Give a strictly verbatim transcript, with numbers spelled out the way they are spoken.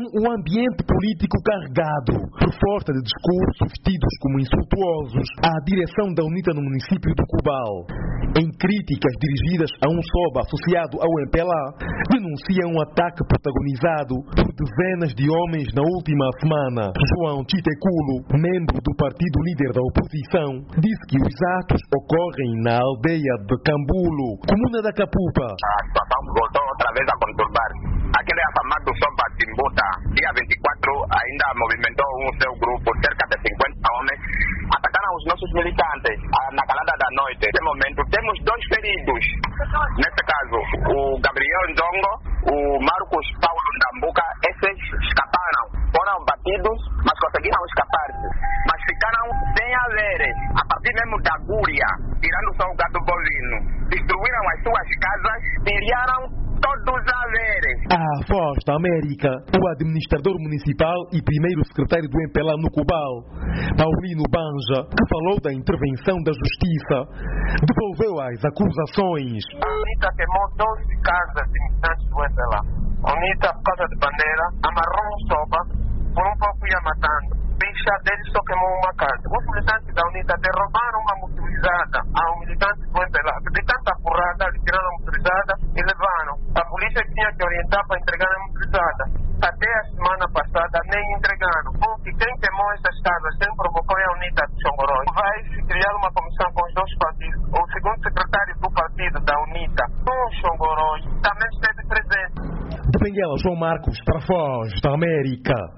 um ambiente político carregado por força de discursos tidos como insultuosos à direção da UNITA no município do Cubal. Em críticas dirigidas a um S O B associado ao M P L A, denunciam um ataque protagonizado por dezenas de homens na última semana. João Chiteculo, membro do partido líder da oposição, disse que os atos ocorrem na aldeia de Cambulo, comuna da Capupa. A situação voltou outra vez a conturbar-se. Aquele afamado S O B Timbuta, dia vinte e quatro, ainda movimentou um seu grupo, cerca de cinquenta homens, atacaram os nossos militantes na calada da noite. Nesse momento, temos dois feridos. Nesse caso, o Gabriel Ndongo, o Marcos Paulo Ndambuca, esses escaparam. Foram batidos, mas conseguiram escapar-se. Mas ficaram sem haveres, a partir mesmo da Gúria, tirando só o gado bovino. Destruíram as suas casas, tiraram todos os haveres. À Voz da América, o administrador municipal e primeiro secretário do M P L A no Cubal, Paulino Banja, que falou da intervenção da Justiça, devolveu as acusações. A UNITA queimou doze casas de militantes do M P L A. A UNITA, por causa de bandeira, amarrou um S O B, por um pouco ia matando. Bicha dele só queimou uma casa. Os militantes da UNITA derrubaram uma motorizada ao militante do M P L A. De tanta porrada, eles tiraram a motorizada e levaram. A polícia tinha que orientar para entregar a motorizada. Até a semana passada nem entregaram. Porque quem queimou essas casas, quem provocou é a UNITA de Xongoroi. Vai se criar uma comissão com os dois partidos. O segundo secretário do partido da UNITA, do Xongoroi, também esteve presente. De Benguela, João Marcos, para a Voz da América.